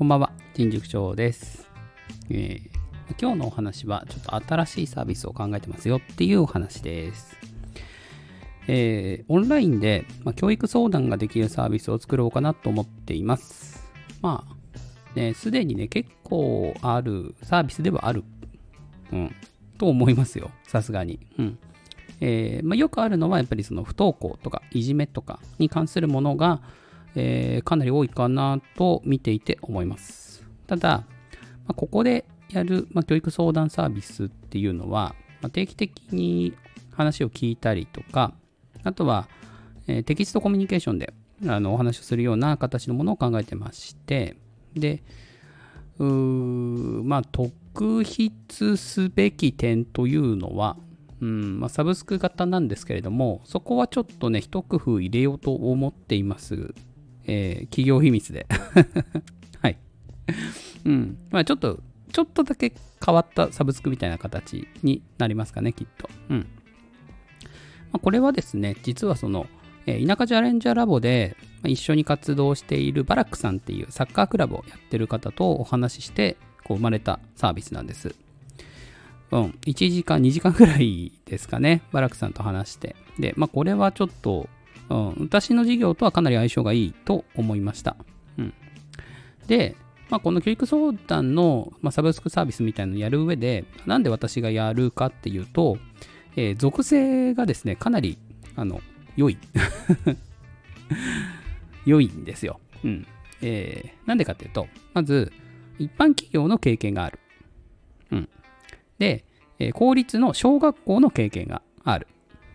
こんばんは、陳塾長です。今日のお話はちょっと新しいサービスを考えてますよっていうお話です。オンラインで、教育相談ができるサービスを作ろうかなと思っています。すでにね、結構あるサービスではある、と思いますよ、さすがに。よくあるのはやっぱりその不登校とかいじめとかに関するものが、かなり多いかなと見ていて思います。ただ、ここでやる、教育相談サービスっていうのは、定期的に話を聞いたりとか、あとは、テキストコミュニケーションでお話をするような形のものを考えてまして、で、特筆すべき点というのは、サブスク型なんですけれども、そこはちょっとね、一工夫入れようと思っています。企業秘密で。はい。ちょっとだけ変わったサブスクみたいな形になりますかね、きっと。これはですね、実はその、田舎チャレンジャーラボで一緒に活動しているバラックさんっていうサッカークラブをやってる方とお話しして生まれたサービスなんです。1時間、2時間ぐらいですかね、バラックさんと話して。で、これはちょっと、私の事業とはかなり相性がいいと思いました。で、この教育相談の、サブスクサービスみたいなのをやる上で、なんで私がやるかっていうと、属性がですね、かなり、良い。良いんですよ。なんでかっていうと、まず、一般企業の経験がある。で、公立の小学校の経験がある。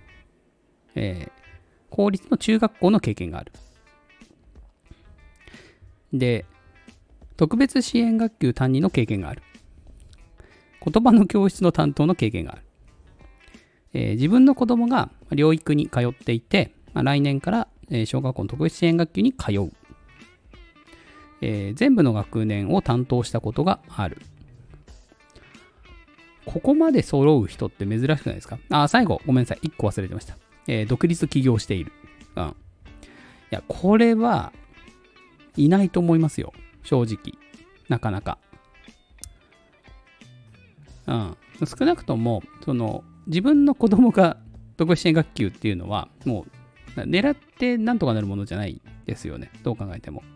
公立の中学校の経験がある。で、特別支援学級担任の経験がある。言葉の教室の担当の経験がある。自分の子供が療育に通っていて、来年から小学校の特別支援学級に通う。全部の学年を担当したことがある。ここまで揃う人って珍しくないですか？最後、ごめんなさい。1個忘れてました。独立起業している。いや、これはいないと思いますよ。正直。なかなか。少なくとも、自分の子供が特別支援学級っていうのは、もう、狙ってなんとかなるものじゃないですよね。どう考えても。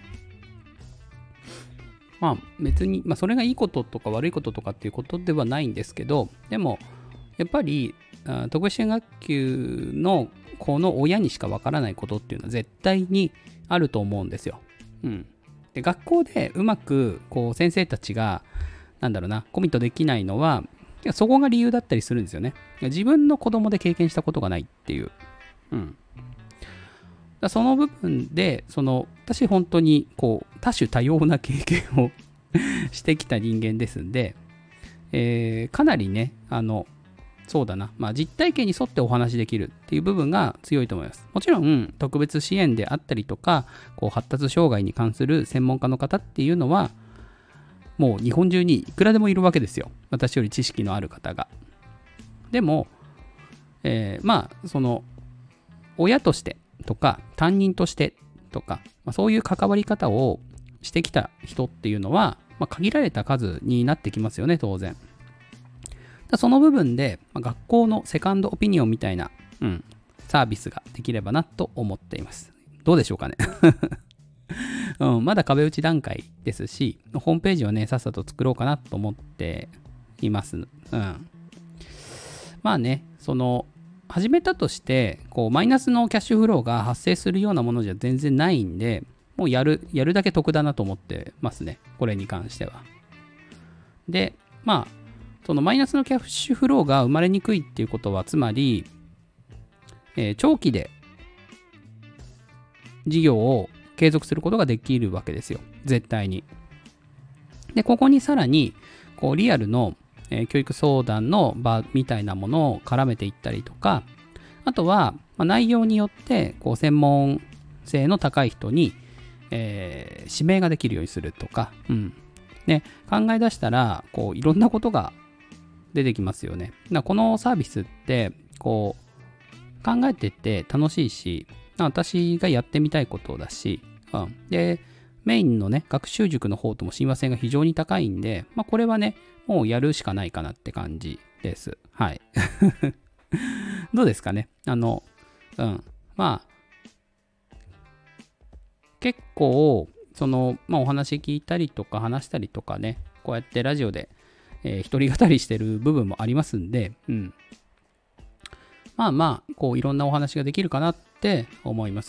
別に、それがいいこととか悪いこととかっていうことではないんですけど、でも、やっぱり、特別支援学級の子の親にしかわからないことっていうのは絶対にあると思うんですよ。で、学校でうまく、先生たちが、コミットできないのは、そこが理由だったりするんですよね。自分の子供で経験したことがないっていう。その部分で、私本当に多種多様な経験をしてきた人間ですんで、かなりね、そうだな、実体験に沿ってお話しできるっていう部分が強いと思います。もちろん、特別支援であったりとか、発達障害に関する専門家の方っていうのは、もう日本中にいくらでもいるわけですよ。私より知識のある方が。でも、親としてとか、担任としてとか、そういう関わり方をしてきた人っていうのは、限られた数になってきますよね、当然。その部分で、学校のセカンドオピニオンみたいな、サービスができればなと思っています。どうでしょうかね。まだ壁打ち段階ですし、ホームページをね、さっさと作ろうかなと思っています。始めたとして、マイナスのキャッシュフローが発生するようなものじゃ全然ないんで、もうやるだけ得だなと思ってますね。これに関しては。で、そのマイナスのキャッシュフローが生まれにくいっていうことは、つまり、長期で事業を継続することができるわけですよ。絶対に。で、ここにさらに、リアルの、教育相談の場みたいなものを絡めていったりとか、あとは、内容によって、専門性の高い人に、指名ができるようにするとか、で、考え出したら、いろんなことが出てきますよね。このサービスって、考えてて楽しいし、私がやってみたいことだし、で、 メインのね、学習塾の方とも親和性が非常に高いんで、まあこれはね、もうやるしかないかなって感じです。はい。どうですかね。まあ、結構、まあお話聞いたりとか話したりとかね、こうやってラジオで、一人語りしてる部分もありますんで、まあまあ、こういろんなお話ができるかなって思います。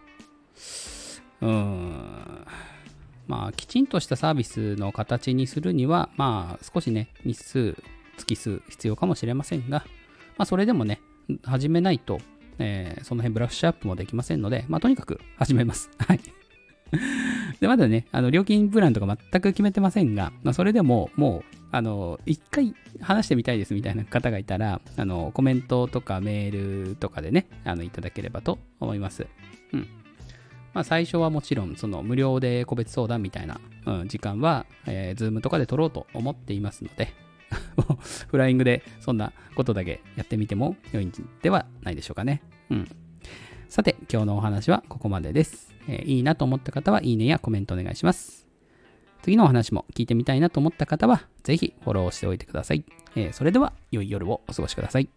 まあ、きちんとしたサービスの形にするには、まあ、少しね、日数、月数必要かもしれませんが、まあ、それでもね、始めないと、その辺ブラッシュアップもできませんので、まあ、とにかく始めます。はい。で、まだね、料金プランとか全く決めてませんが、まあ、それでも、もう、一回話してみたいですみたいな方がいたら、コメントとかメールとかでね、いただければと思います。まあ、最初はもちろん、無料で個別相談みたいな、時間は、Zoom とかで取ろうと思っていますので、フライングでそんなことだけやってみても良いんではないでしょうかね。さて、今日のお話はここまでです。いいなと思った方はいいねやコメントお願いします。次のお話も聞いてみたいなと思った方は、ぜひフォローしておいてください。それでは、良い夜をお過ごしください。